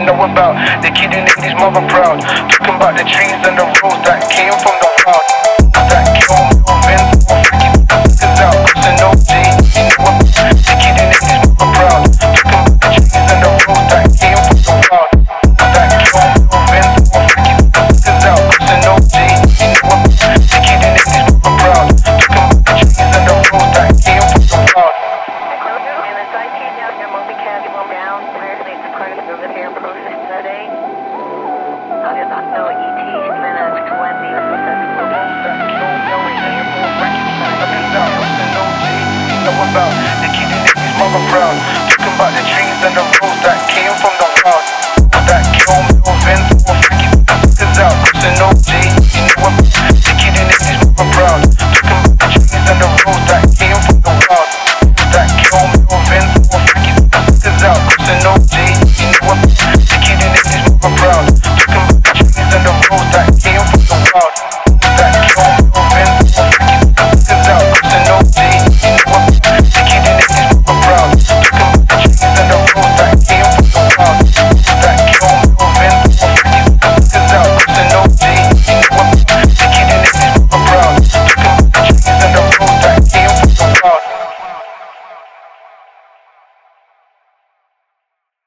you know about the kid who made his mother proud. Talking about the trees and the roads that came from the wild. That killed Melvin, cause out, cause no G, you know about the kid who made his mother proud. Talking about the trees and the roads that came from the wild. That killed Melvin, cause out, cause no G, you know about the kid who made his mother proud. Talking about the trees and the roads that came from the wild. I did not know ET minutes 20 was Know about the kid who made his mother proud.